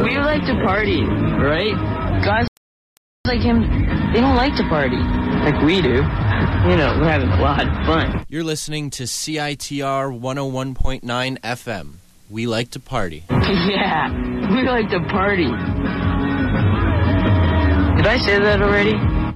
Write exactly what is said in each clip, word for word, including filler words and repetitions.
We like to party, right? Guys like him, they don't like to party like we do. You know, we're having a lot of fun. You're listening to C I T R one oh one point nine F M. We like to party. Yeah, we like to party. Did I say that already?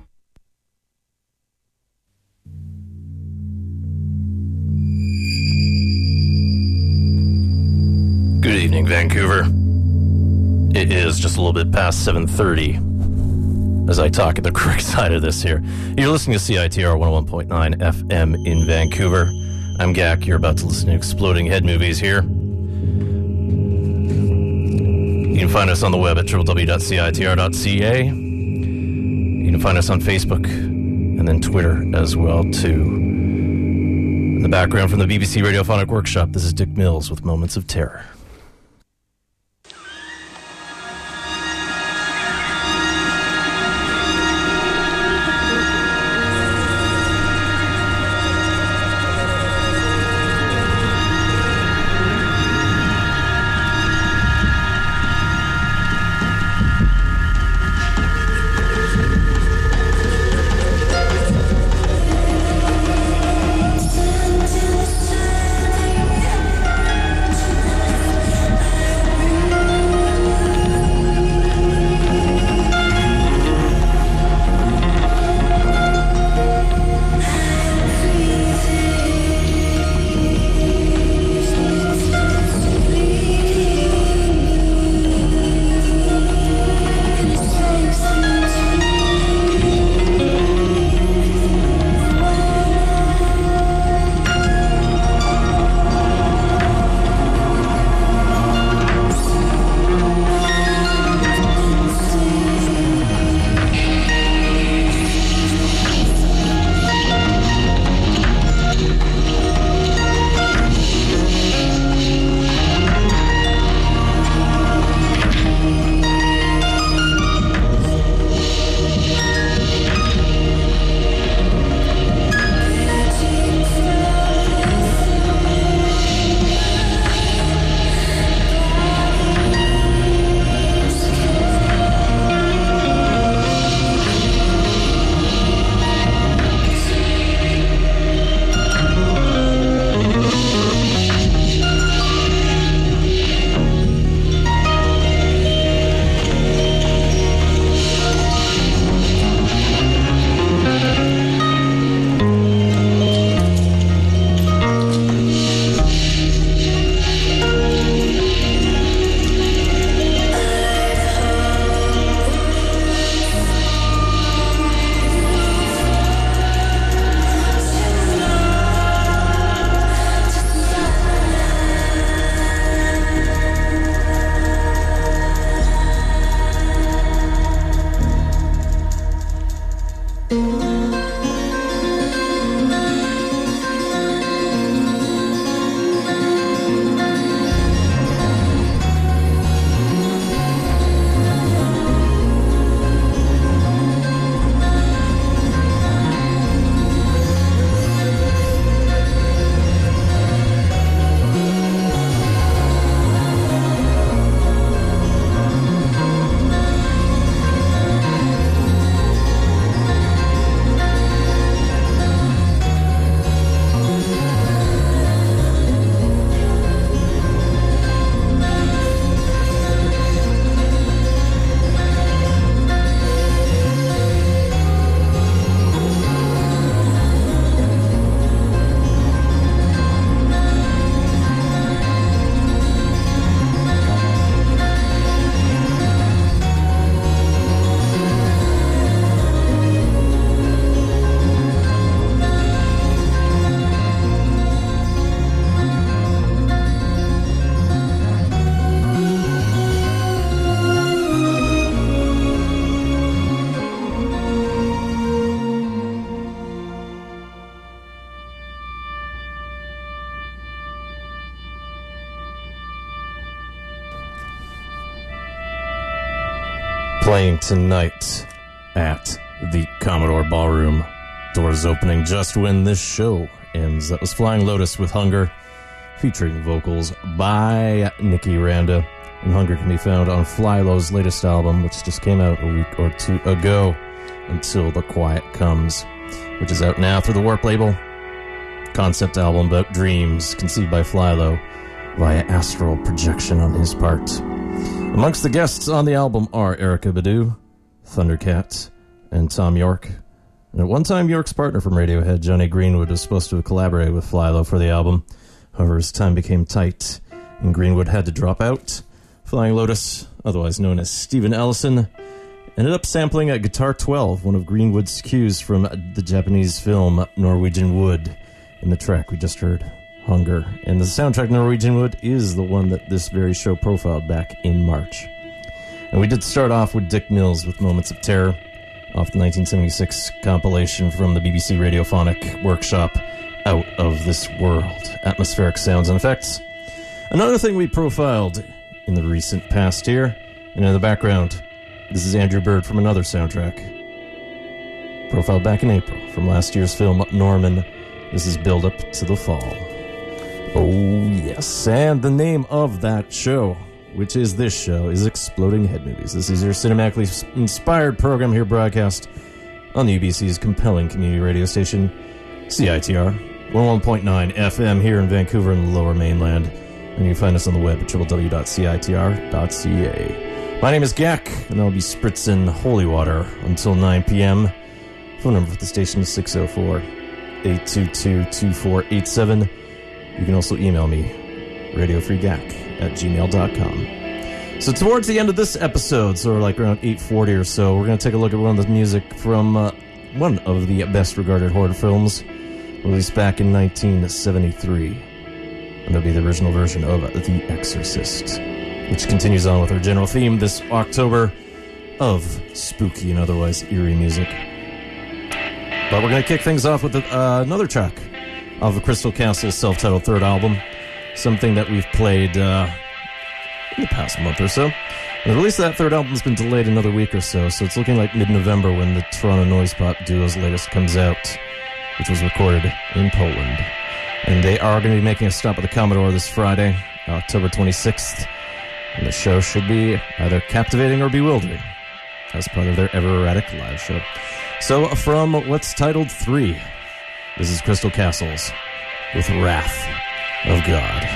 Good evening, Vancouver. It is just a little bit past seven thirty as I talk at the correct side of this here. You're listening to C I T R one oh one point nine F M in Vancouver. I'm Gak. You're about to listen to Exploding Head Movies here. You can find us on the web at w w w dot c i t r dot c a. You can find us on Facebook and then Twitter as well, too. In the background from the B B C Radiophonic Workshop, this is Dick Mills with Moments of Terror. Playing tonight at the Commodore Ballroom. Doors opening just when this show ends. That was Flying Lotus with Hunger, featuring vocals by Nikki Randa. and Hunger can be found on Flylo's latest album, which just came out a week or two ago, Until the Quiet Comes, which is out now through the Warp label. Concept album about dreams conceived by Flylo via astral projection on his part. Amongst the guests on the album are Erykah Badu, Thundercat, and Tom York. And at one time, York's partner from Radiohead, Johnny Greenwood, was supposed to have collaborated with Flylo for the album. However, as time became tight and Greenwood had to drop out, Flying Lotus, otherwise known as Steven Ellison, ended up sampling a Guitar twelve, one of Greenwood's cues from the Japanese film Norwegian Wood, in the track we just heard, Hunger. And the soundtrack Norwegian Wood is the one that this very show profiled back in March. And we did start off with Dick Mills with Moments of Terror, off the nineteen seventy-six compilation from the B B C Radiophonic Workshop, Out of This World, Atmospheric Sounds and Effects. Another thing we profiled in the recent past here, and in the background, this is Andrew Bird from another soundtrack, profiled back in April from last year's film Norman. This is Build Up to the Fall. Oh yes, and the name of that show, which is this show, is Exploding Head Movies. This is your cinematically inspired program here broadcast on the U B C's compelling community radio station, C I T R, one oh one point nine F M here in Vancouver in the Lower Mainland. And you can find us on the web at w w w dot c i t r dot c a. My name is Gak, and I'll be spritzing holy water until nine p.m. Phone number for the station is six oh four, eight two two, two four eight seven. You can also email me, radiofreegak at gmail dot com. So towards the end of this episode, so like around eight forty or so, we're going to take a look at one of the music from uh, one of the best-regarded horror films, released back in nineteen seventy-three. And that'll be the original version of The Exorcist, which continues on with our general theme this October of spooky and otherwise eerie music. But we're going to kick things off with uh, another track of the Crystal Castle's self-titled third album, something that we've played uh, in the past month or so. And the release of that third album has been delayed another week or so, so it's looking like mid-November when the Toronto Noise Pop duo's latest comes out, which was recorded in Poland. And they are going to be making a stop at the Commodore this Friday, October twenty-sixth. And the show should be either captivating or bewildering as part of their ever-erratic live show. So from what's titled three, this is Crystal Castles with Wrath of God.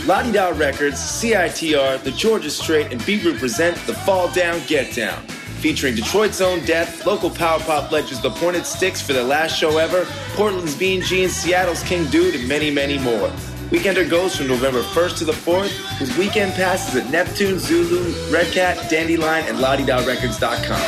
La Di Da Records, C I T R, The Georgia Strait, and Beat Root present The Fall Down, Get Down. Featuring Detroit's Own Death, local power pop legends The Pointed Sticks for their last show ever, Portland's Bean Jeans, Seattle's King Dude, and many, many more. Weekender goes from November first to the fourth, with weekend passes at Neptune, Zulu, Red Cat, Dandelion, and La Di Da Records dot com.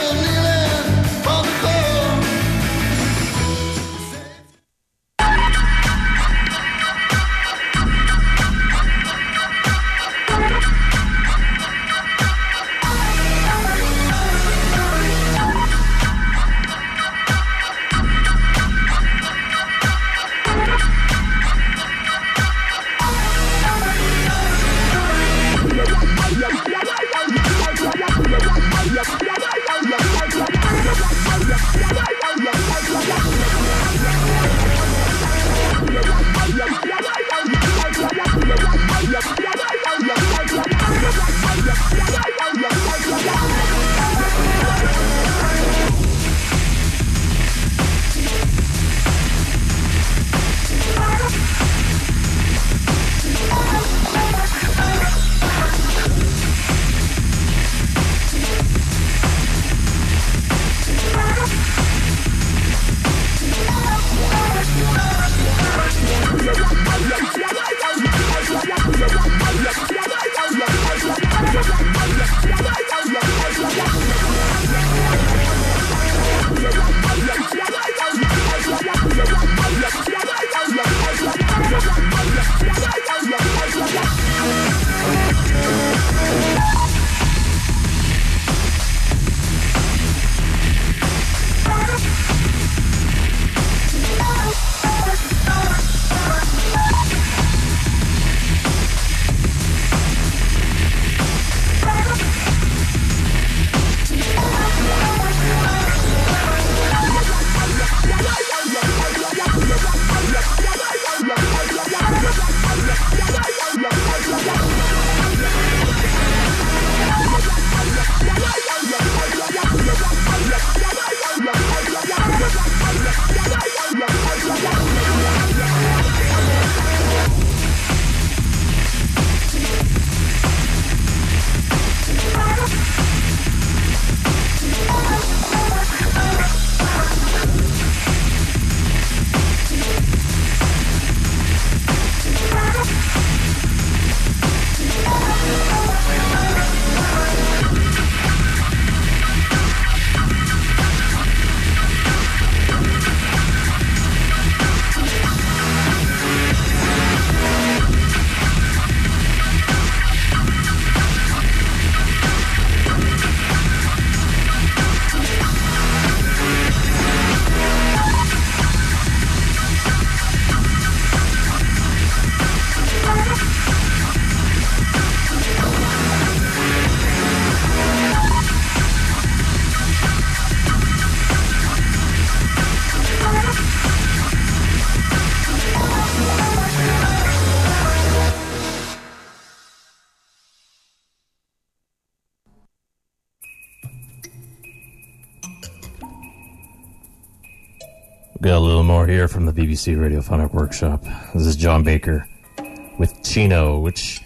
Got a little more here from the B B C Radiophonic Workshop. This is John Baker with Chino, which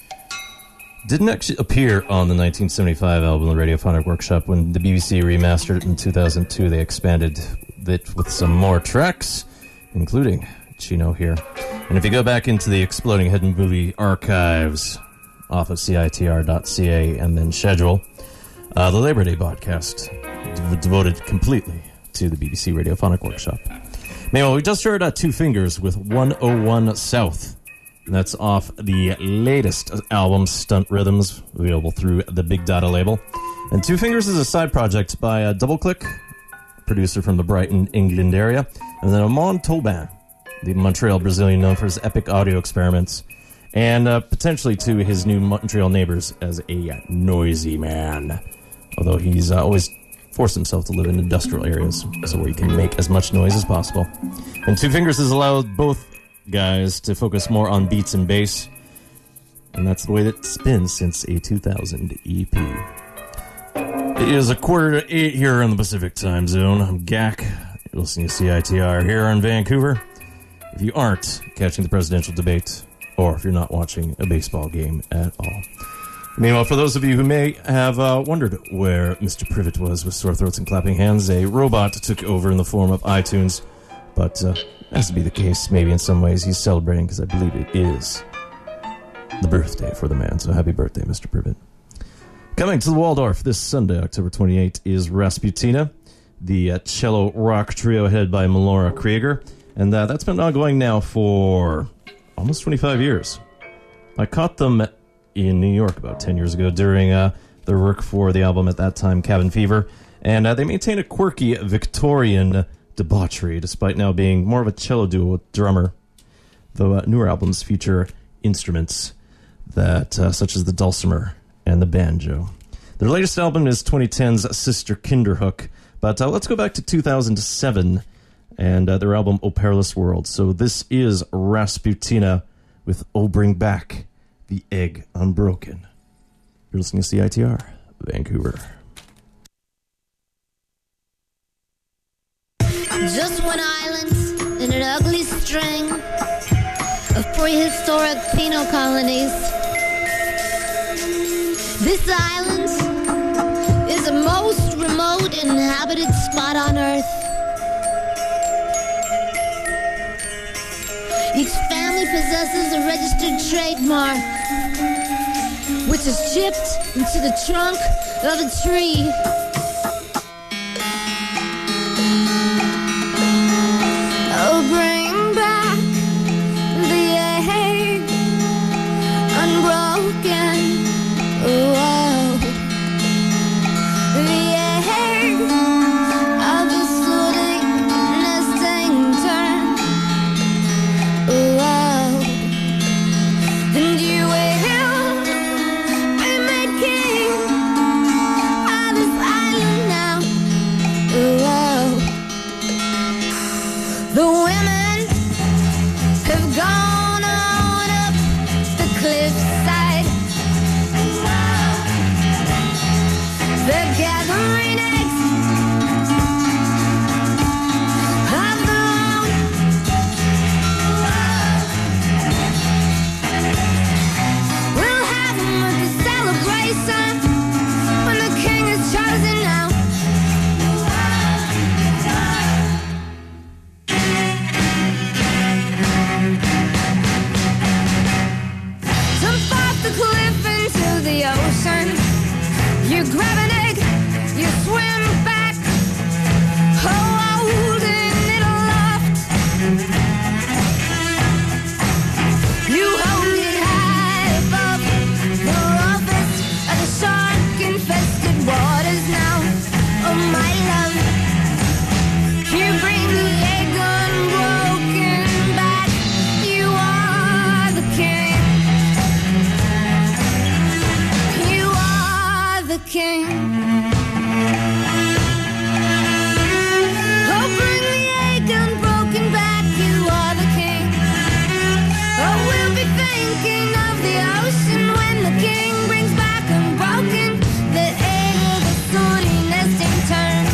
didn't actually appear on the nineteen seventy-five album, The Radiophonic Workshop. When the B B C remastered it in two thousand two, they expanded it with some more tracks, including Chino here. And if you go back into the Exploding Head and Movie archives off of C I T R dot C A and then schedule, uh, the Labor Day podcast d- devoted completely to the B B C Radiophonic Workshop. Meanwhile, we just heard uh, Two Fingers with one oh one South. And that's off the latest album, Stunt Rhythms, available through the Big Data label. And Two Fingers is a side project by uh, Double Click, producer from the Brighton, England area, and then Amon Tolban, the Montreal Brazilian known for his epic audio experiments, and uh, potentially to his new Montreal neighbors as a noisy man. Although he's uh, always forced himself to live in industrial areas, so where he can make as much noise as possible. And Two Fingers has allowed both guys to focus more on beats and bass, and that's the way that it's been since a two thousand E P. It is a quarter to eight here in the Pacific time zone. I'm G A C. You're listening to C I T R here in Vancouver. If you aren't catching the presidential debate or if you're not watching a baseball game at all. Meanwhile, for those of you who may have uh, wondered where Mister Privet was with Sore Throats and Clapping Hands, a robot took over in the form of iTunes, but uh, has to be the case. Maybe in some ways he's celebrating because I believe it is the birthday for the man. So happy birthday, Mister Privet. Coming to the Waldorf this Sunday, October twenty-eighth, is Rasputina, the uh, cello rock trio headed by Melora Krieger. And uh, that's been ongoing now for almost twenty-five years. I caught them in New York about ten years ago during uh, their work for the album at that time, Cabin Fever. And uh, they maintain a quirky Victorian debauchery, despite now being more of a cello duo with drummer. Though uh, newer albums feature instruments that uh, such as the dulcimer and the banjo. Their latest album is twenty ten's Sister Kinderhook. But uh, let's go back to two thousand seven and uh, their album, O Perilous World. So this is Rasputina with Oh Bring Back the Egg Unbroken. You're listening to C I T R, Vancouver. Just one island in an ugly string of prehistoric penal colonies. This island is the most remote inhabited spot on Earth. Each family possesses a registered trademark, which is chipped into the trunk of a tree. Oh, bring back the egg, unbroken. Oh, the egg of the sooty nesting turn. Oh, and you will be made king of this island now. Oh, the women have gone on up the cliffside. They're gathering eggs of their own. We'll have them at the celebration when the king is chosen now. Jump off the cliff into the ocean. You grab an egg, you swim back, holding it aloft. You hold it high above the roughest of the shark-infested waters now. Oh, my love, you bring the egg unbroken back. You are the king. You are the king. Oh, bring the egg unbroken back. You are the king. Oh, we'll be thinking of the ocean when the king brings back unbroken the egg of the sooty nesting turn.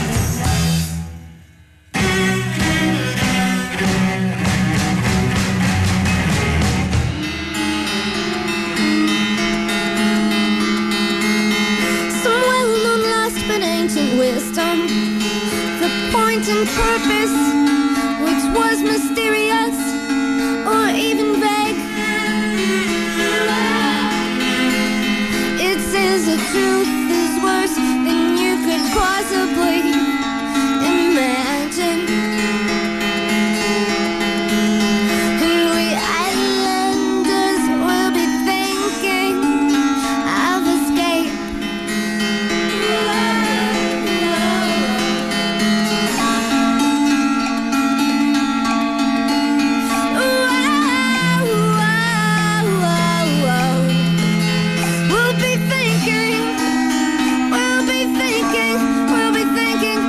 Some well-known lost but ancient wisdom, the point and purpose, which was mysterious or even vague. It says the truth is worse than you could possibly imagine. And we islanders will be thinking of escape. We'll be thinking, we'll be thinking, we'll be thinking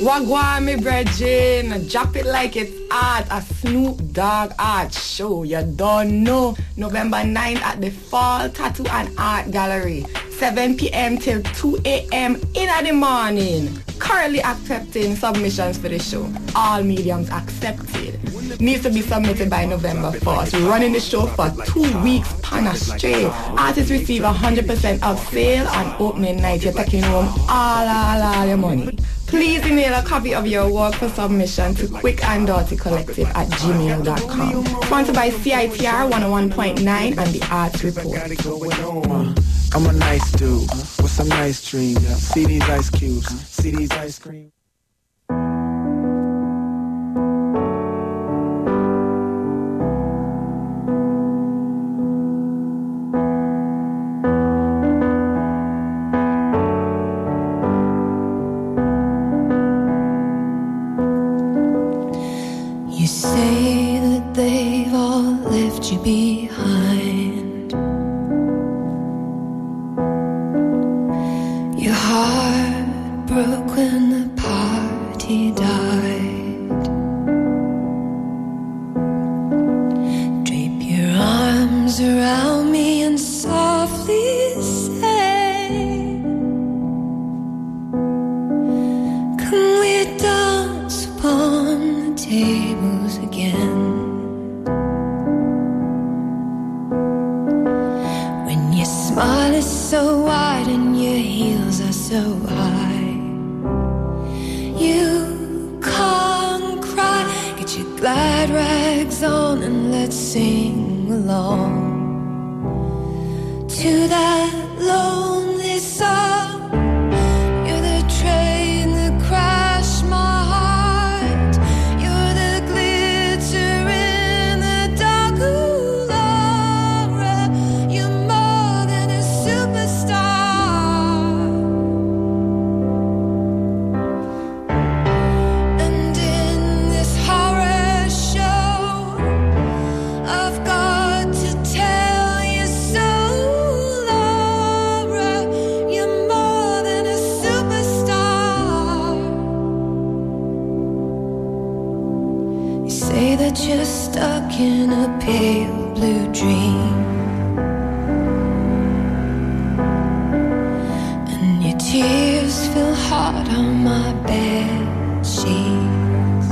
Wagwan, me brethren, drop it like it's art, a Snoop Dogg art show. You don't know. November ninth at the Fall Tattoo and Art Gallery, seven p.m. till two a.m. in the morning. Currently accepting submissions for the show. All mediums accepted. Needs to be submitted by November fourth. We're running the show for two weeks pan straight. Artists receive one hundred percent of sale on opening night. You're taking home all, all, all your money. Please email a copy of your work for submission to quickanddirtycollective at gmail dot com. Sponsored by C I T R one oh one point nine and the Arts Report. I'm a nice dude with some nice dreams. See these ice cubes, see these ice cream. You say that they've all left you behind. Your heart broke when the party died. Drape your arms around me and softly say, come we dance upon the tables again. When your smile is so wide and your heels are so high, you can't cry. Get your glad rags on and let's sing along to that lonely song. You're the train that crashed my heart. You're the glitter in the dark. Ooh, Laura, you're more than a superstar. And in this horror show, I've got to tell you so. Laura, you're more than a superstar. You say that you're stuck in a pale blue dream, and your tears feel hard on my bed sheets.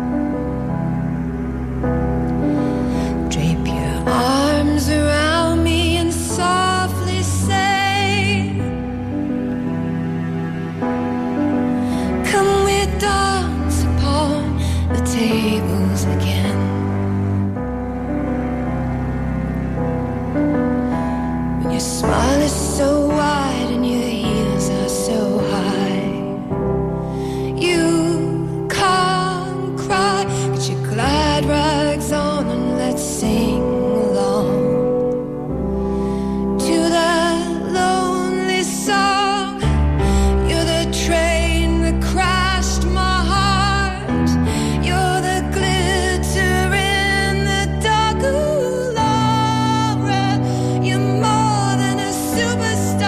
Drape your arms around me and softly say, come we dance upon the tables again. When your smile is so wide and your heels are so high, you can't cry. Get your glad rags on and let's sing along to that lonely song. You're the train that crashed my heart. You're the glitter in the dark. Ooh, Laura, you're more than a superstar.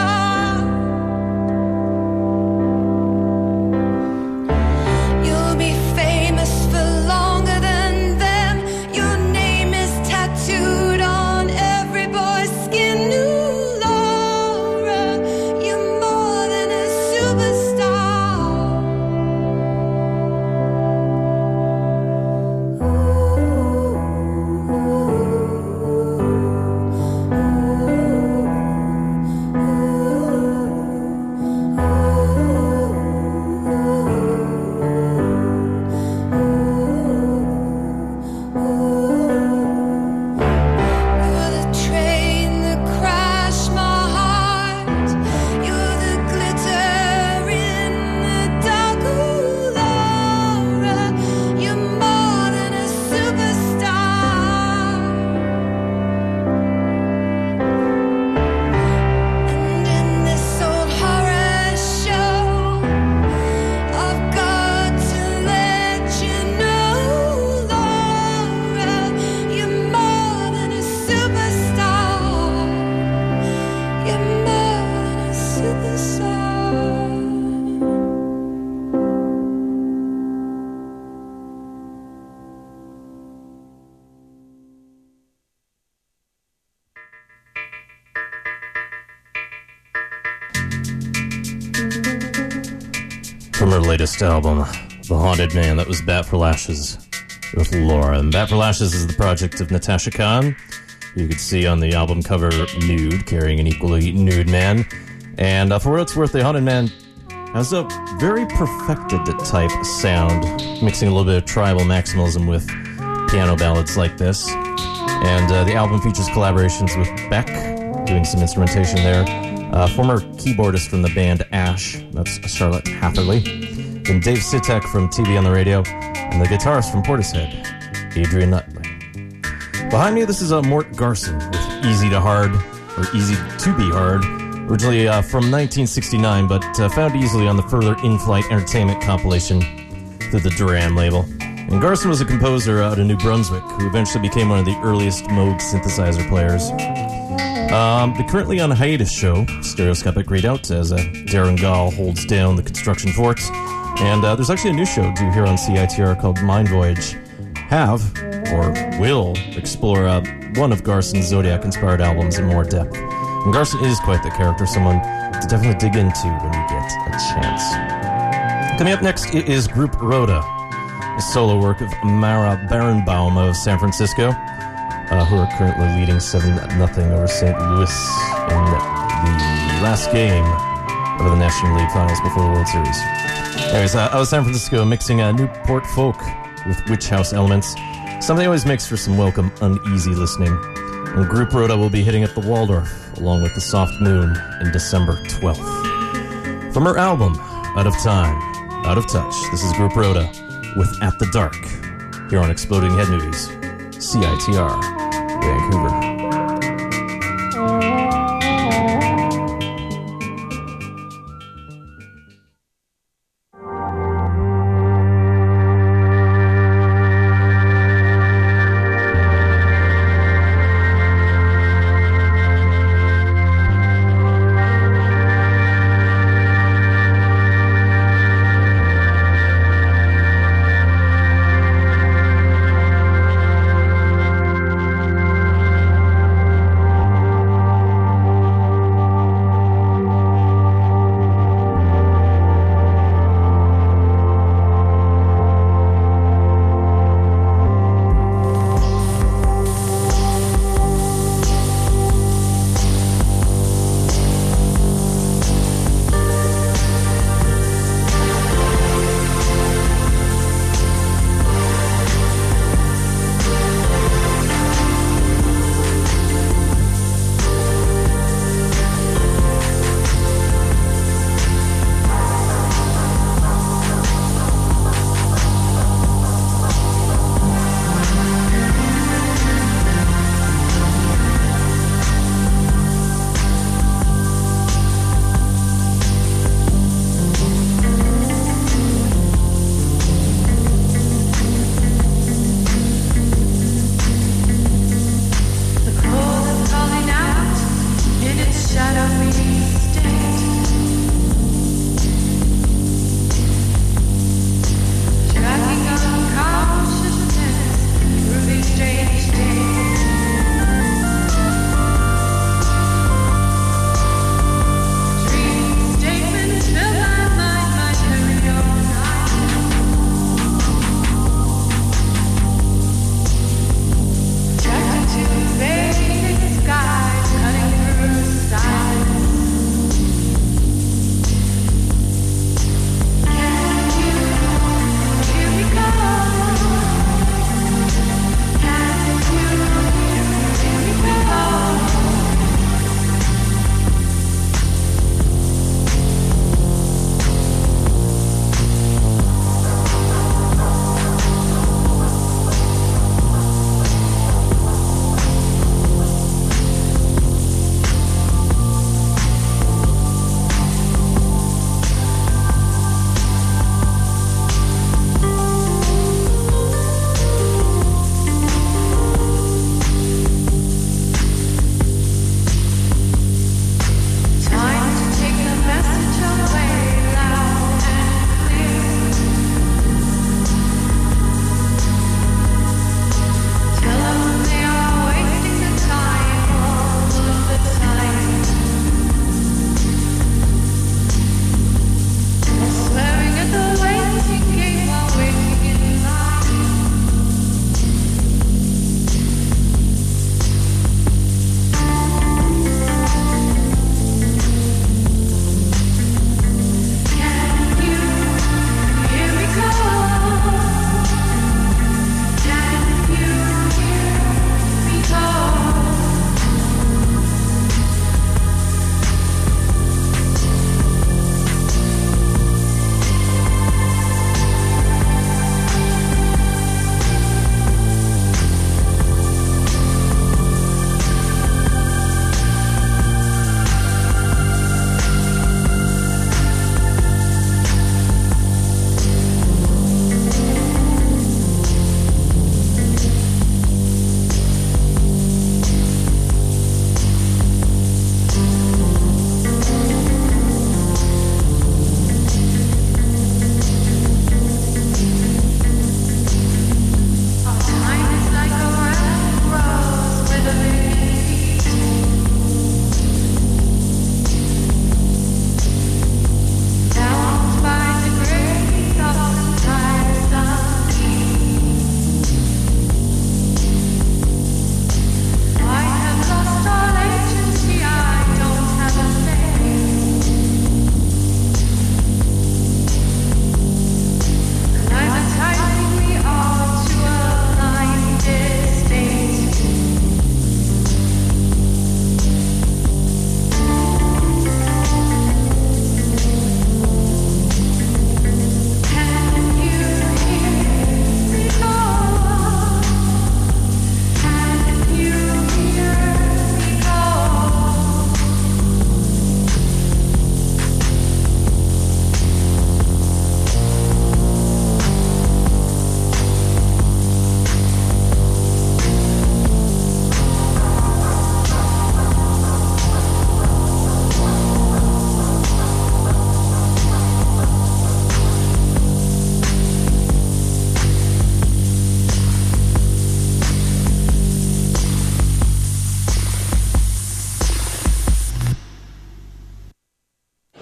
From her latest album, The Haunted Man, that was Bat for Lashes with Laura. And Bat for Lashes is the project of Natasha Khan, who you could see on the album cover nude, carrying an equally nude man. And uh, for what it's worth, The Haunted Man has a very perfected type sound, mixing a little bit of tribal maximalism with piano ballads like this. And uh, the album features collaborations with Beck, doing some instrumentation there. Uh, former keyboardist from the band Ash, that's Charlotte Hatherley. Then Dave Sitek from T V on the Radio, and the guitarist from Portishead, Adrian Nutley. Behind me, this is uh, Mort Garson with Easy to Hard, or Easy to Be Hard, originally uh, from nineteen sixty-nine, but uh, found easily on the Further In-Flight Entertainment compilation through the Duran label. And Garson was a composer out of New Brunswick, who eventually became one of the earliest Moog synthesizer players. Um, the currently on hiatus show, Stereoscopic Readout, as uh, Darren Gall holds down the construction fort. And uh, there's actually a new show due here on C I T R called Mind Voyage. Have, or will, explore uh, one of Garson's Zodiac-inspired albums in more depth. And Garson is quite the character, someone to definitely dig into when you get a chance. Coming up next, it is Group Rhoda, a solo work of Mara Barenbaum of San Francisco, Uh, who are currently leading seven nothing over Saint Louis in the last game of the National League Finals before the World Series. Anyways, uh, out of San Francisco, mixing uh, Newport folk with Witch House elements. Something always makes for some welcome, uneasy listening. And Group Rhoda will be hitting at the Waldorf, along with the Soft Moon, in December twelfth. From her album, Out of Time, Out of Touch, this is Group Rhoda with At the Dark, here on Exploding Head Movies, C I T R, Vancouver.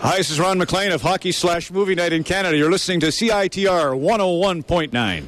Hi, this is Ron McLean of Hockey Slash Movie Night in Canada. You're listening to C I T R one oh one point nine.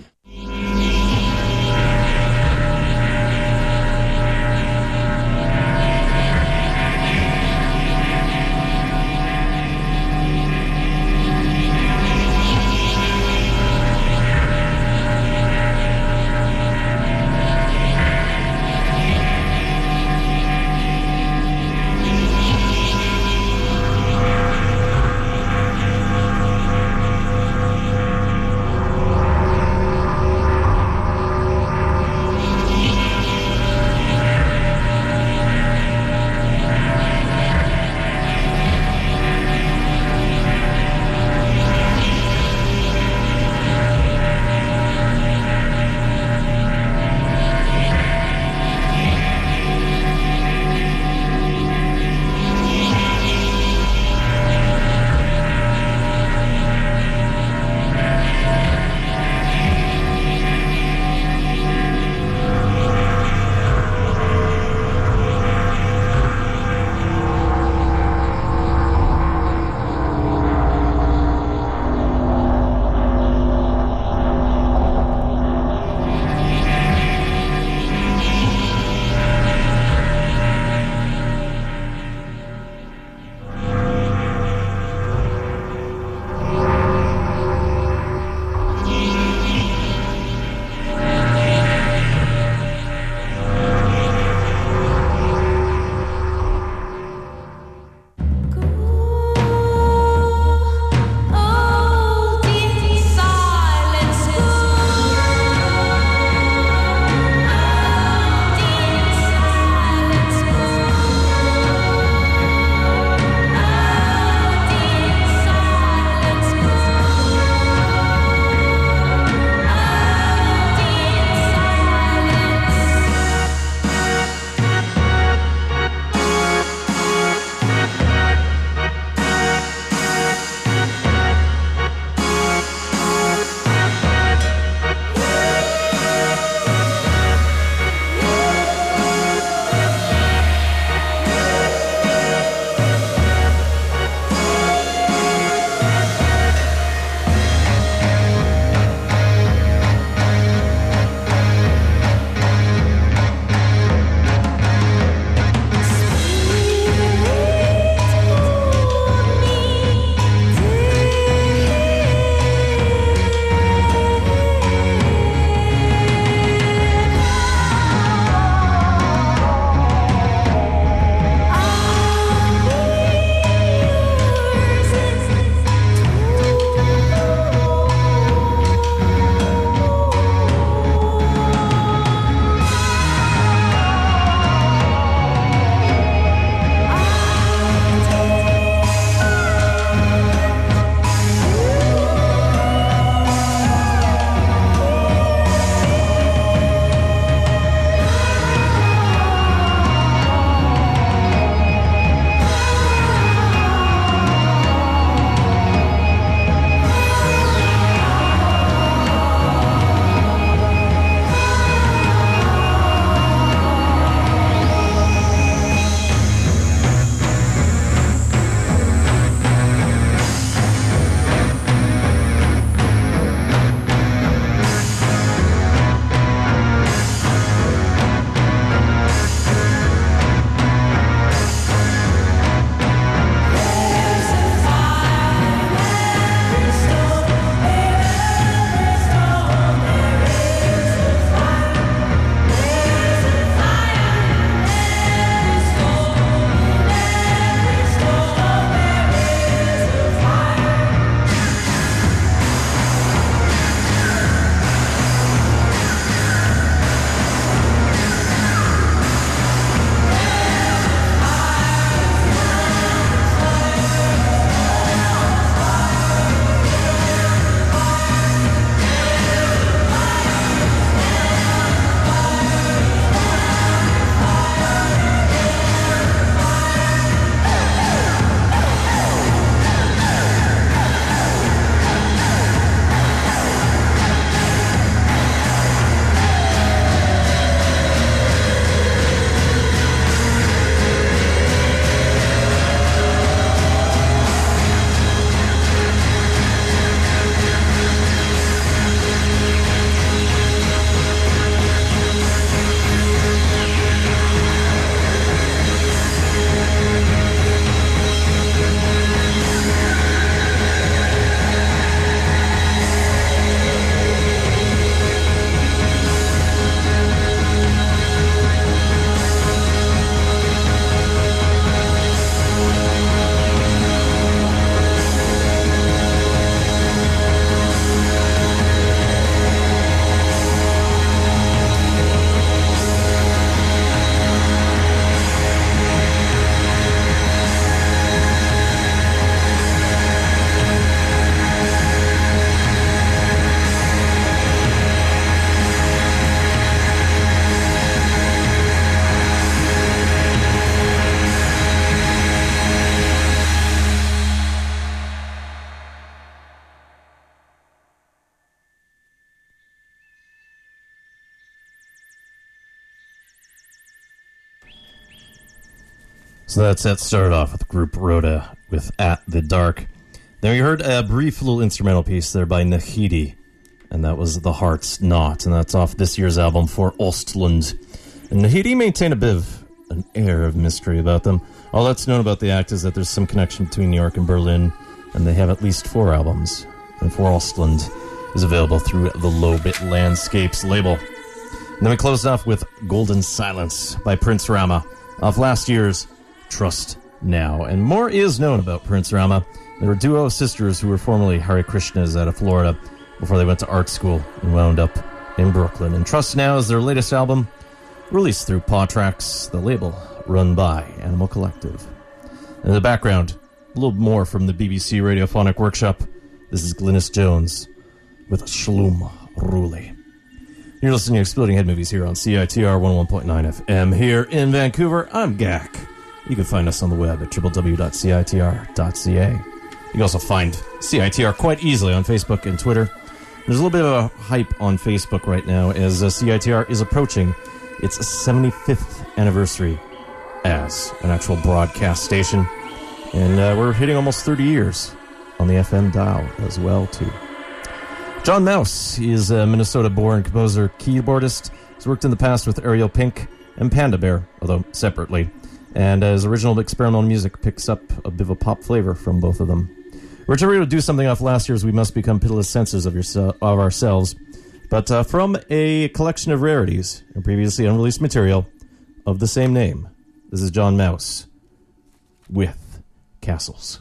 So that's that started off with Group Rhoda with At the Dark. Then we heard a brief little instrumental piece there by Nahidi, and that was The Heart's Knot, and that's off this year's album For Ostland. And Nahidi maintain a bit of an air of mystery about them. All that's known about the act is that there's some connection between New York and Berlin, and they have at least four albums. And For Ostland is available through the Low Bit Landscapes label. And then we closed off with Golden Silence by Prince Rama, off last year's Trust Now. And more is known about Prince Rama. They were a duo of sisters who were formerly Hare Krishnas out of Florida before they went to art school and wound up in Brooklyn. And Trust Now is their latest album, released through Paw Tracks, the label run by Animal Collective. In the background, a little more from the B B C Radiophonic Workshop. This is Glynis Jones with Shalom Ruli. You're listening to Exploding Head Movies here on C I T R one oh one point nine F M here in Vancouver. I'm G A C. You can find us on the web at w w w dot c i t r dot c a. You can also find C I T R quite easily on Facebook and Twitter. There's a little bit of a hype on Facebook right now as uh, C I T R is approaching its seventy-fifth anniversary as an actual broadcast station. And uh, we're hitting almost thirty years on the F M dial as well, too. John Mouse is a Minnesota-born composer, keyboardist. He's worked in the past with Ariel Pink and Panda Bear, although separately. And uh, his original experimental music picks up a bit of a pop flavor from both of them. We're trying to do something off last year's We Must Become Pitiless Censors of, yourse- of Ourselves, but uh, from a collection of rarities and previously unreleased material of the same name. This is John Mouse with Castles.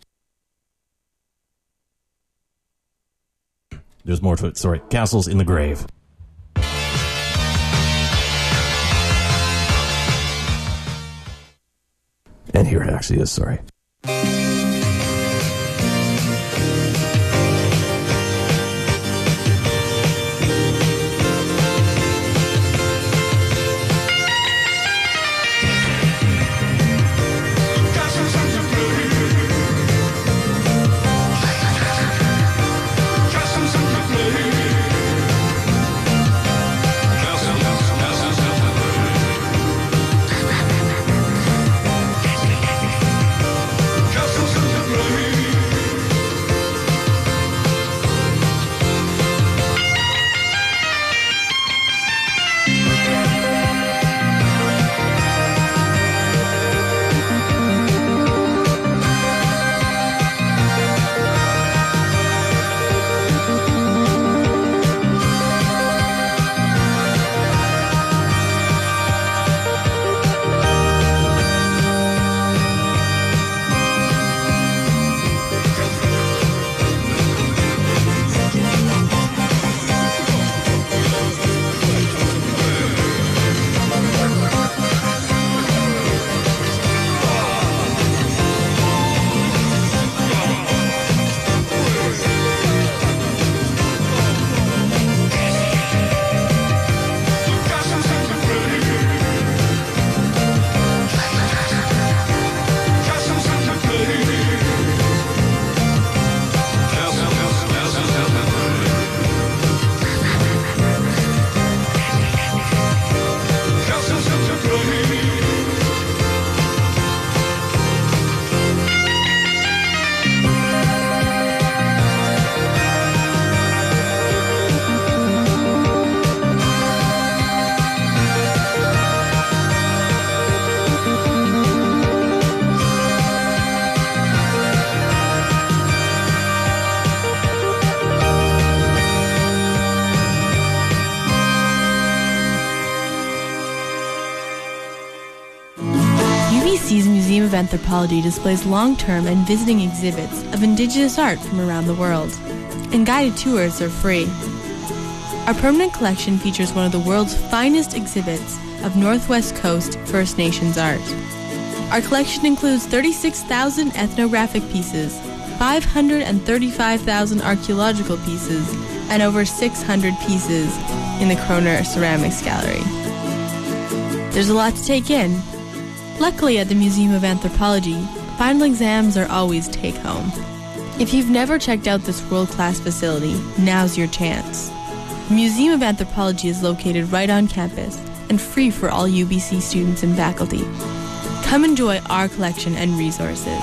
There's more to it, sorry. Castles in the Grave. And here it actually is, sorry. Museum of Anthropology displays long-term and visiting exhibits of indigenous art from around the world, and guided tours are free. Our permanent collection features one of the world's finest exhibits of Northwest Coast First Nations art. Our collection includes thirty-six thousand ethnographic pieces, five hundred thirty-five thousand archaeological pieces, and over six hundred pieces in the Kroner Ceramics Gallery. There's a lot to take in. Luckily, at the Museum of Anthropology, final exams are always take-home. If you've never checked out this world-class facility, now's your chance. The Museum of Anthropology is located right on campus and free for all U B C students and faculty. Come enjoy our collection and resources.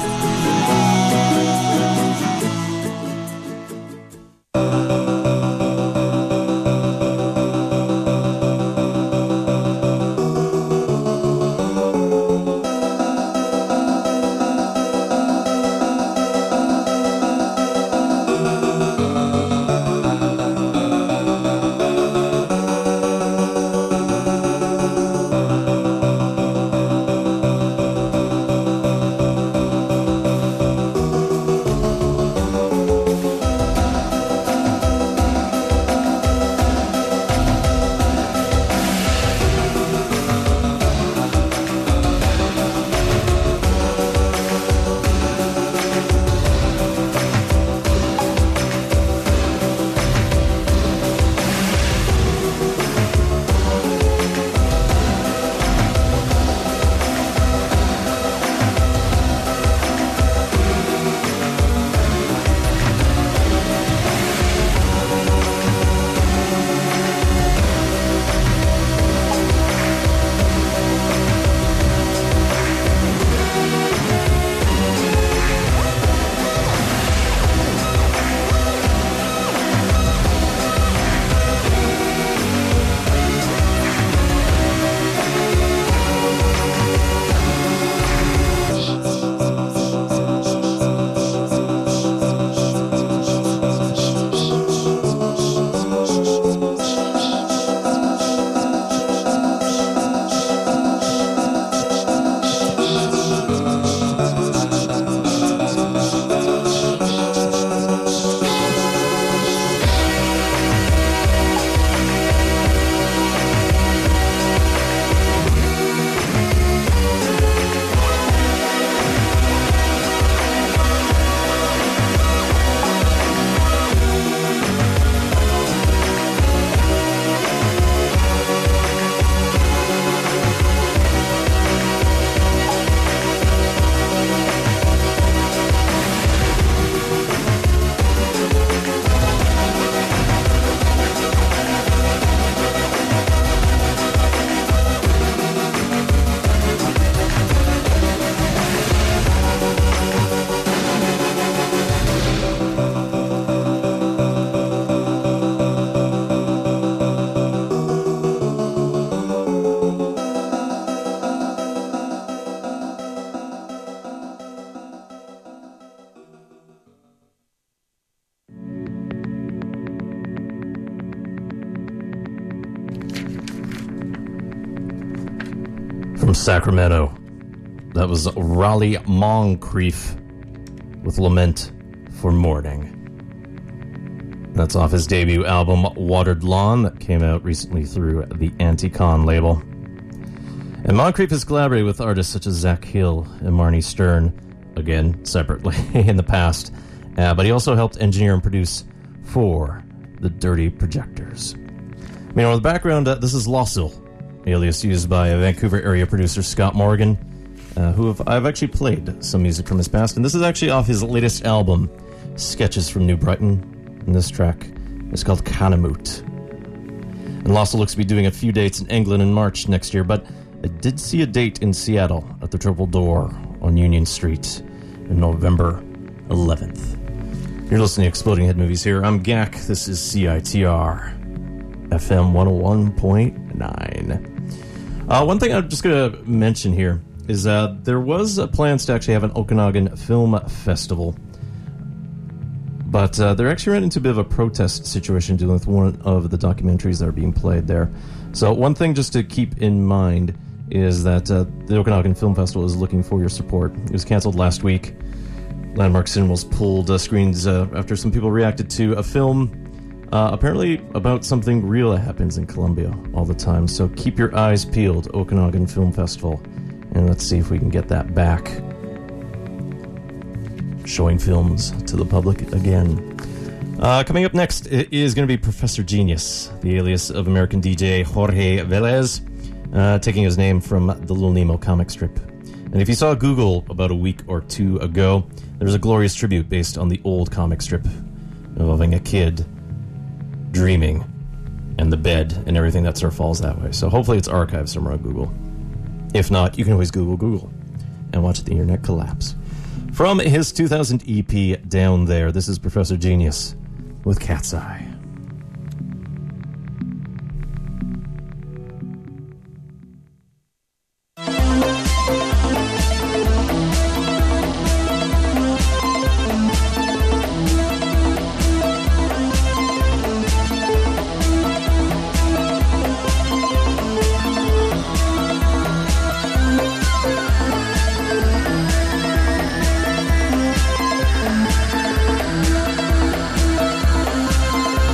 From Sacramento, that was Raleigh Moncrief with Lament for Morning. That's off his debut album, Watered Lawn, that came out recently through the Anticon label. And Moncrief has collaborated with artists such as Zach Hill and Marnie Stern, again, separately, in the past. Uh, but he also helped engineer and produce for the Dirty Projectors. Meanwhile, in the background, uh, this is Lossil, alias used by a Vancouver area producer Scott Morgan, uh, who have, I've actually played some music from his past. And this is actually off his latest album, Sketches from New Brighton. And this track is called Canamoot. And Lossil looks to be doing a few dates in England in March next year, but I did see a date in Seattle at the Triple Door on Union Street on November eleventh. You're listening to Exploding Head Movies here. I'm Gak. This is C I T R F M one oh one point nine. Uh, one thing I'm just going to mention here is uh, there was uh, plans to actually have an Okanagan Film Festival, but uh, they're actually running into a bit of a protest situation dealing with one of the documentaries that are being played there. So one thing just to keep in mind is that uh, the Okanagan Film Festival is looking for your support. It was canceled last week. Landmark Cinemas pulled uh, screens uh, after some people reacted to a film uh, apparently about something real that happens in Colombia all the time. So keep your eyes peeled, Okanagan Film Festival, and let's see if we can get that back. Showing films to the public again. Uh, coming up next is going to be Professor Genius, the alias of American D J Jorge Velez, uh, taking his name from the Little Nemo comic strip. And if you saw Google about a week or two ago, there was a glorious tribute based on the old comic strip involving a kid dreaming and the bed and everything that sort of falls that way. So hopefully it's archived somewhere on Google. If not, you can always Google Google. and watch the internet collapse. From his two thousand E P, Down There, this is Professor Genius with Cat's Eye. Thank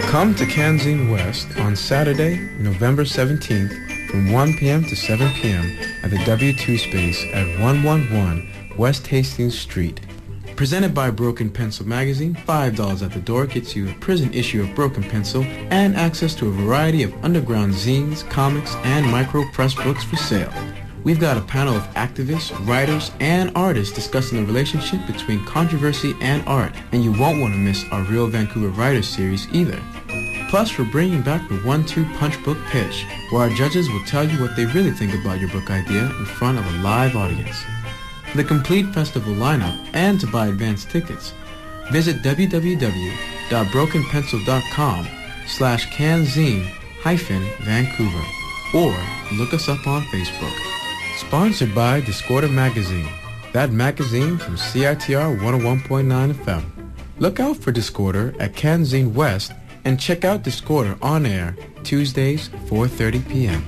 Come to Kanzine West on Saturday, November seventeenth from one p.m. to seven p.m. at the W two space at one eleven West Hastings Street. Presented by Broken Pencil Magazine, five dollars at the door gets you a prison issue of Broken Pencil and access to a variety of underground zines, comics, and micro-press books for sale. We've got a panel of activists, writers, and artists discussing the relationship between controversy and art, and you won't want to miss our Real Vancouver Writers series either. Plus, we're bringing back the one two punch book pitch, where our judges will tell you what they really think about your book idea in front of a live audience. For the complete festival lineup and to buy advance tickets, visit www.brokenpencil.com slash canzine hyphen Vancouver or look us up on Facebook. Sponsored by Discorder Magazine, that magazine from C I T R one oh one point nine F M. Look out for Discorder at Kanzine West and check out Discorder on air Tuesdays, four thirty p.m.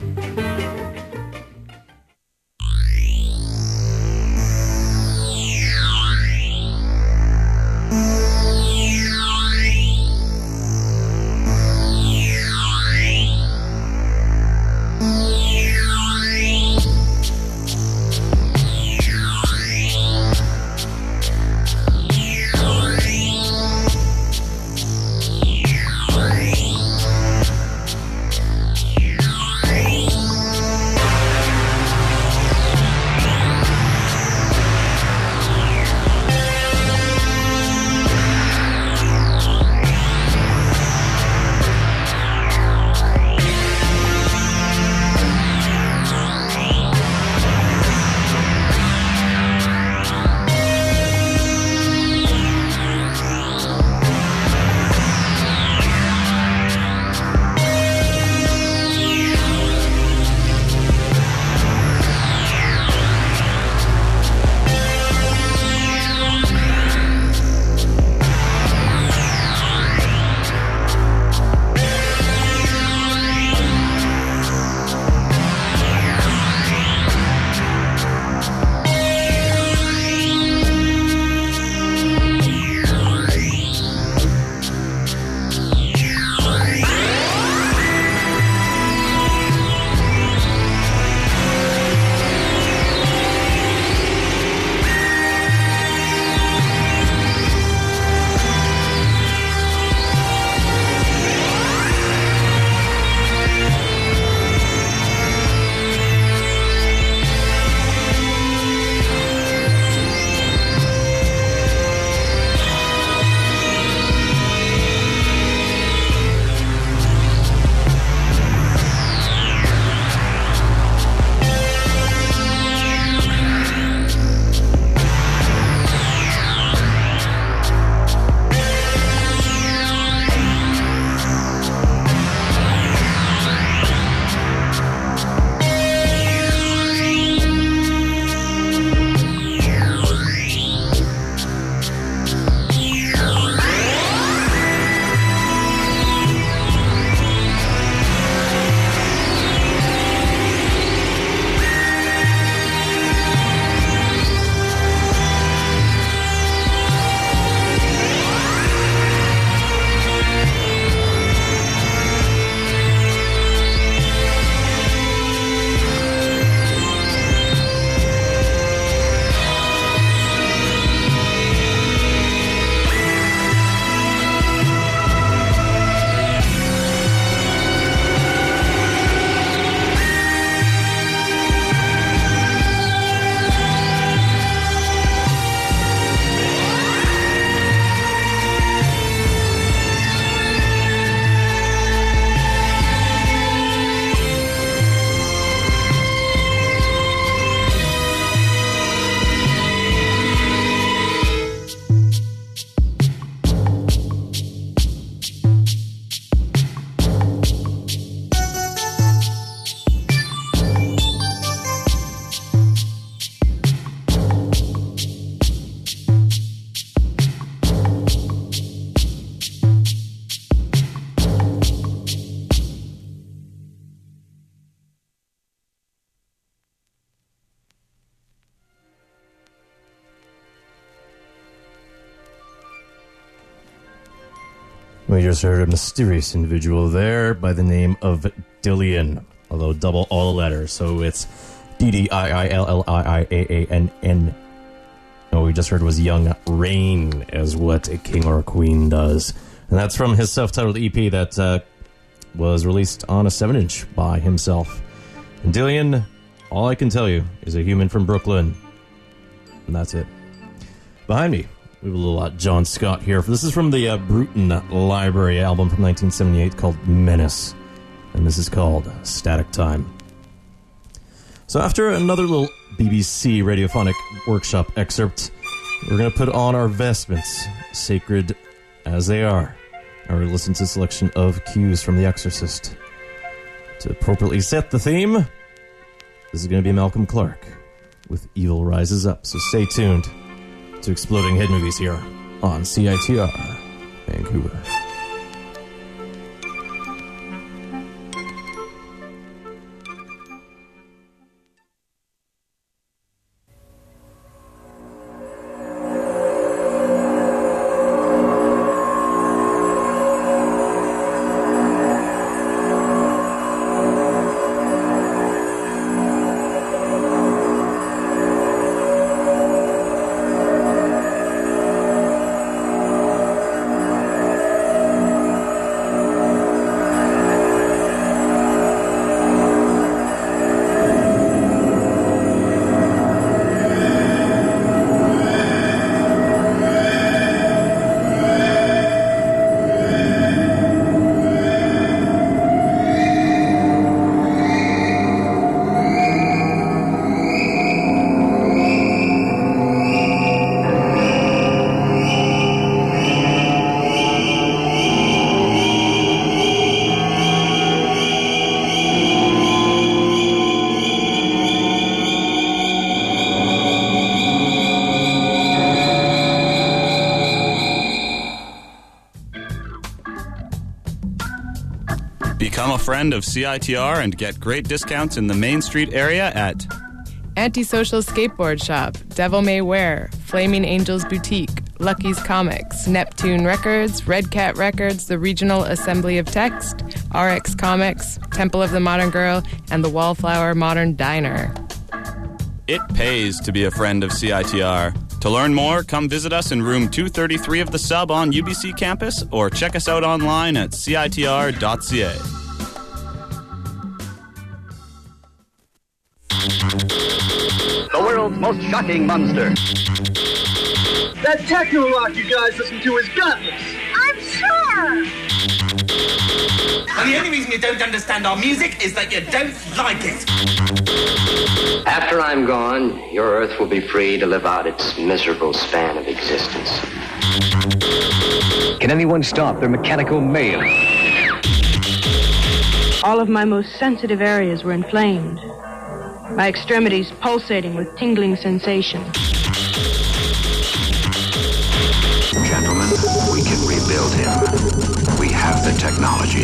We just heard a mysterious individual there by the name of Dillian, although double all the letters, so it's D D I I L L I I A A N N. What we just heard was Young Rain, as what a king or a queen does. And that's from his self-titled E P that uh, was released on a seven inch by himself. And Dillian, all I can tell you, is a human from Brooklyn. And that's it. Behind me, we have a little uh, John Scott here. This is from the uh, Bruton Library album from nineteen seventy-eight called Menace. And this is called Static Time. So after another little B B C radiophonic workshop excerpt, we're going to put on our vestments, sacred as they are. And we're going to listen to a selection of cues from The Exorcist. To appropriately set the theme, this is going to be Malcolm Clark with Evil Rises Up. So stay tuned to Exploding Head Movies here on C I T R Vancouver. Become a friend of C I T R and get great discounts in the Main Street area at Antisocial Skateboard Shop, Devil May Wear, Flaming Angels Boutique, Lucky's Comics, Neptune Records, Red Cat Records, the Regional Assembly of Text, R X Comics, Temple of the Modern Girl, and the Wallflower Modern Diner. It pays to be a friend of C I T R. To learn more, come visit us in room two thirty-three of the Sub on U B C campus or check us out online at C I T R dot C A. The world's most shocking monster. That techno rock you guys listen to is gutless. I'm sure. And the only reason you don't understand our music is that you don't like it. After I'm gone, your Earth will be free to live out its miserable span of existence. Can anyone stop their mechanical mayhem? All of my most sensitive areas were inflamed, my extremities pulsating with tingling sensation. Gentlemen, we can rebuild him. We have the technology.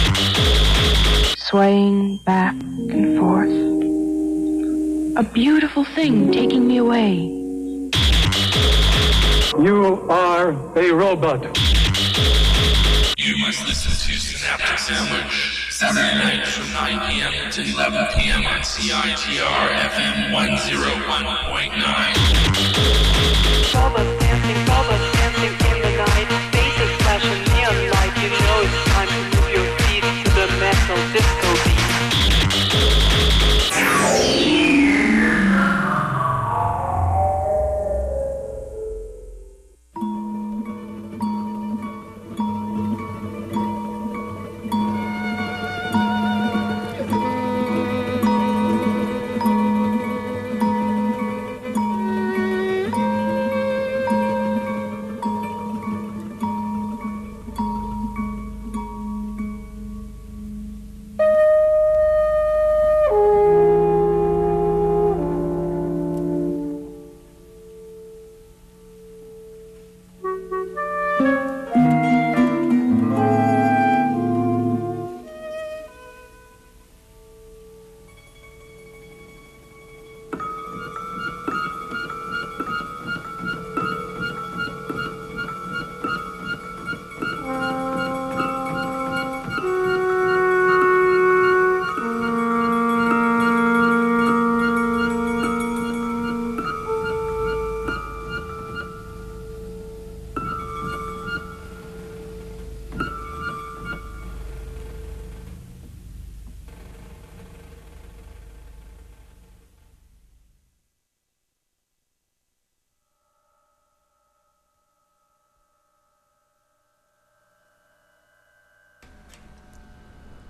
Swaying back and forth. A beautiful thing taking me away. You are a robot. You must listen to Synaptic Sandwich. Saturday nights from nine p.m. to eleven p.m. on C I T R F M one oh one point nine. Bubba's dancing, Bubba's dancing in the night. Faces flashing neon light. You know it's time to move your feet to the metal disco beat.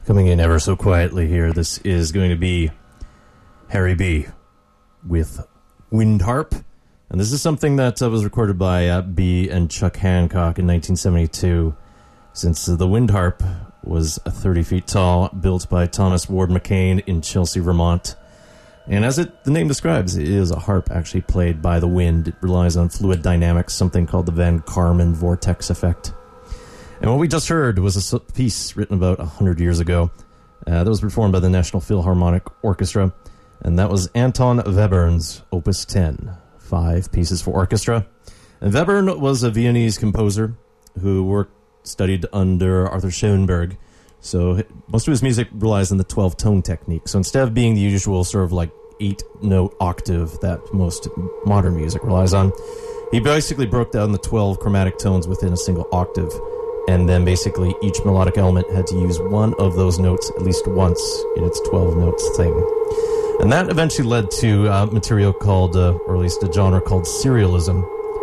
Coming in ever so quietly here, this is going to be Harry B. with Wind Harp. And this is something that uh, was recorded by uh, B and Chuck Hancock in nineteen seventy-two. Since uh, the Wind Harp was uh, thirty feet tall, built by Thomas Ward McCain in Chelsea, Vermont. And as it the name describes, it is a harp actually played by the wind. It relies on fluid dynamics, something called the Van Karman vortex effect. And what we just heard was a piece written about one hundred years ago uh, that was performed by the National Philharmonic Orchestra, and that was Anton Webern's Opus ten, five pieces for orchestra. And Webern was a Viennese composer who worked studied under Arthur Schoenberg, so most of his music relies on the twelve-tone technique. So instead of being the usual sort of like eight-note octave that most modern music relies on, he basically broke down the twelve chromatic tones within a single octave. And then basically each melodic element had to use one of those notes at least once in its twelve notes thing. And that eventually led to uh, material called, uh, or at least a genre called serialism.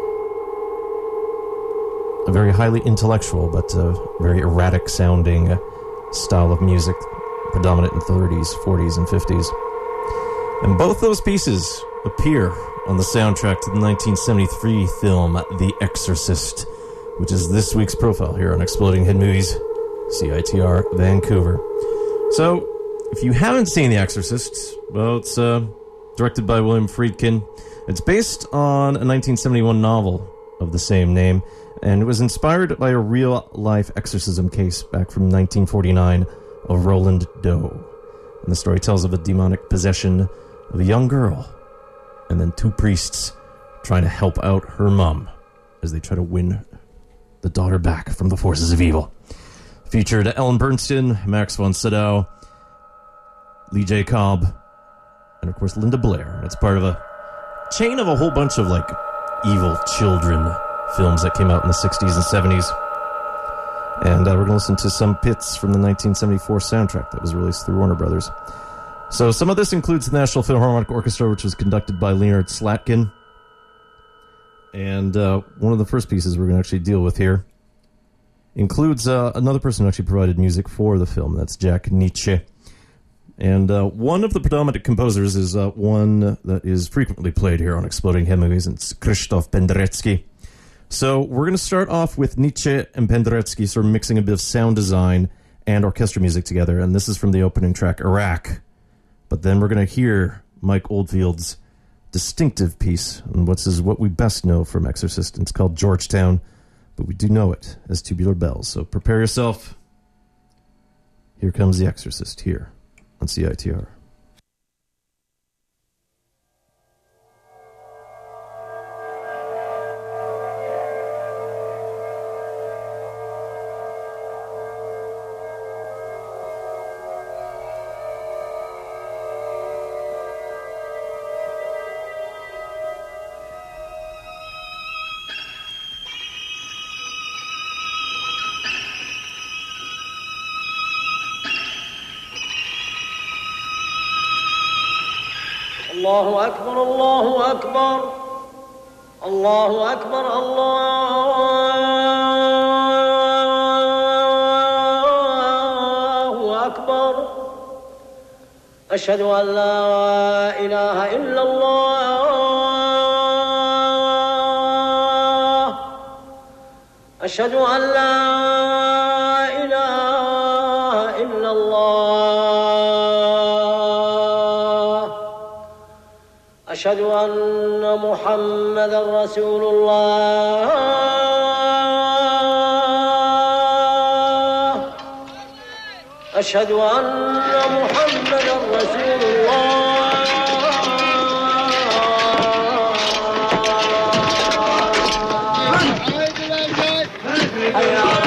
A very highly intellectual but uh, very erratic sounding uh, style of music, predominant in the thirties, forties, and fifties. And both those pieces appear on the soundtrack to the nineteen seventy-three film The Exorcist, which is this week's profile here on Exploding Head Movies, C I T R Vancouver. So, if you haven't seen The Exorcist, well, it's uh, directed by William Friedkin. It's based on a nineteen seventy-one novel of the same name, and it was inspired by a real-life exorcism case back from nineteen forty-nine of Roland Doe. And the story tells of a demonic possession of a young girl, and then two priests trying to help out her mom as they try to win the daughter back from the forces of evil. Featured Ellen Bernstein, Max von Sydow, Lee J. Cobb, and of course Linda Blair. It's part of a chain of a whole bunch of like evil children films that came out in the sixties and seventies. And uh, we're going to listen to some bits from the nineteen seventy-four soundtrack that was released through Warner Brothers. So some of this includes the National Philharmonic Orchestra, which was conducted by Leonard Slatkin. And uh, one of the first pieces we're going to actually deal with here includes uh, another person who actually provided music for the film. That's Jack Nietzsche. And uh, one of the predominant composers is uh, one that is frequently played here on Exploding Head Movies, and it's Krzysztof Penderecki. So we're going to start off with Nietzsche and Penderecki sort of mixing a bit of sound design and orchestra music together, and this is from the opening track, Iraq. But then we're going to hear Mike Oldfield's distinctive piece, and what's is what we best know from Exorcist. It's called Georgetown, but we do know it as Tubular Bells. So prepare yourself. Here comes The Exorcist here on C I T R. الله أكبر الله أكبر الله أكبر الله أكبر أشهد أن لا إله إلا الله أشهد أن لا إله إلا الله أشهد أن محمدا رسول الله أشهد أن محمدا رسول الله حي على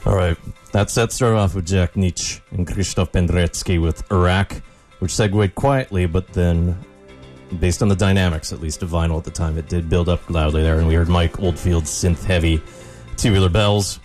All right, that set started off with Jack Nietzsche and Krzysztof Penderecki with Iraq, which segued quietly, but then, based on the dynamics, at least of vinyl at the time, it did build up loudly there, and we heard Mike Oldfield's synth-heavy Tubular Bells,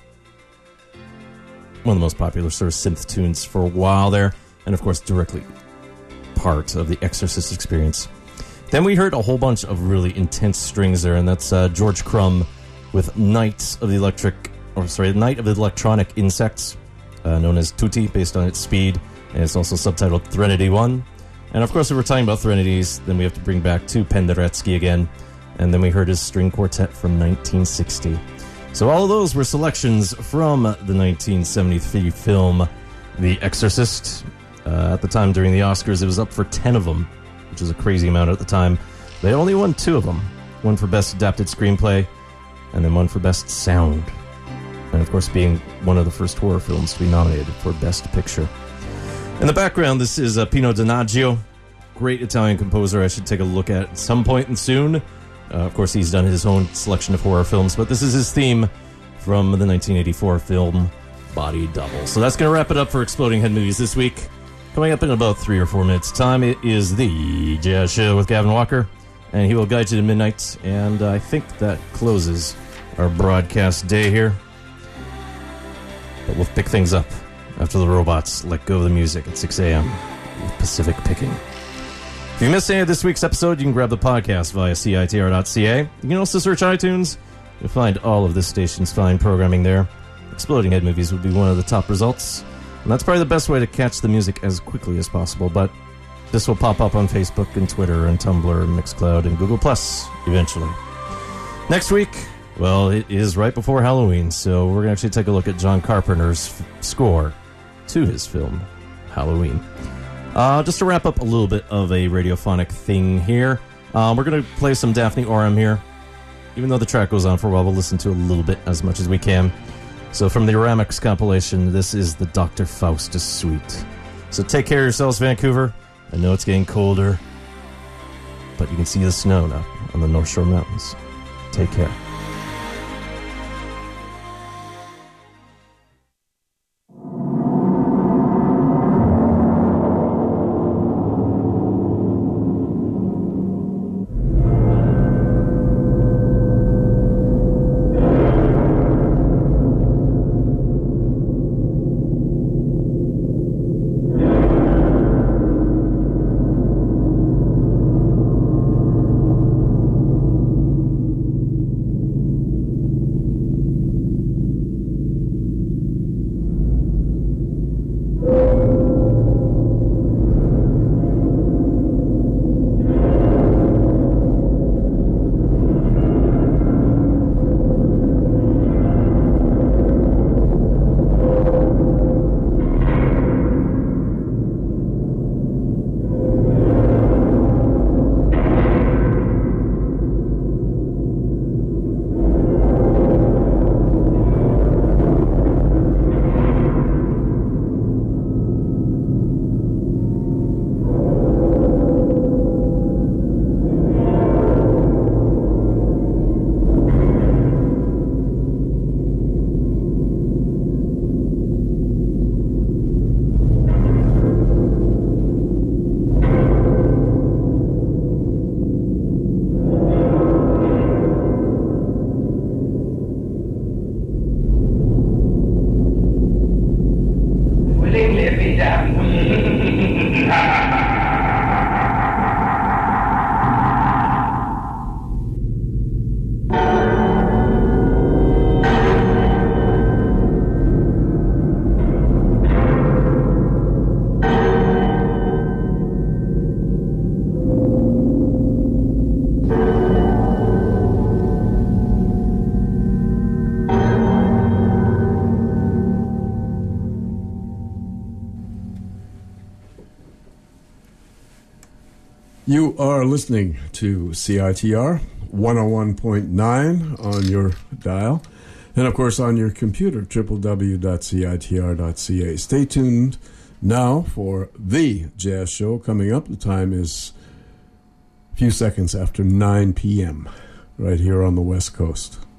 one of the most popular sort of synth tunes for a while there, and of course directly part of the Exorcist experience. Then we heard a whole bunch of really intense strings there, and that's uh, George Crumb with Night of the Electric, or sorry, Night of the Electronic Insects, uh, known as Tutti, based on its speed, and it's also subtitled Threnody one. And of course, if we're talking about Threnodies, then we have to bring back to Penderecki again, and then we heard his string quartet from nineteen sixty. So all of those were selections from the nineteen seventy-three film The Exorcist. Uh, at the time, during the Oscars, it was up for ten of them, which is a crazy amount at the time. They only won two of them. One for Best Adapted Screenplay, and then one for Best Sound. And of course, being one of the first horror films to be nominated for Best Picture. In the background, this is uh, Pino Donaggio, great Italian composer I should take a look at at some point and soon. Uh, of course, he's done his own selection of horror films, but this is his theme from the nineteen eighty-four film Body Double. So that's going to wrap it up for Exploding Head Movies this week. Coming up in about three or four minutes' time, it is The Jazz Show with Gavin Walker, and he will guide you to midnight, and I think that closes our broadcast day here. But we'll pick things up after the robots let go of the music at six a.m. with Pacific Picking. If you missed any of this week's episode, you can grab the podcast via C I T R dot C A. You can also search iTunes. You'll find all of this station's fine programming there. Exploding Head Movies would be one of the top results, and that's probably the best way to catch the music as quickly as possible, but this will pop up on Facebook and Twitter and Tumblr and Mixcloud and Google Plus eventually. Next week, well, it is right before Halloween, so we're going to actually take a look at John Carpenter's f- score to his film, Halloween. Uh, just to wrap up a little bit of a radiophonic thing here, uh, we're going to play some Daphne Oram here. Even though the track goes on for a while, we'll listen to a little bit as much as we can. So from the Aramex compilation, this is the Doctor Faustus Suite. So take care of yourselves, Vancouver. I know it's getting colder, but you can see the snow now on the North Shore Mountains. Take care. You are listening to C I T R one oh one point nine on your dial, and of course on your computer, w w w dot c i t r dot c a. Stay tuned now for The Jazz Show coming up. The time is a few seconds after nine p.m. right here on the West Coast.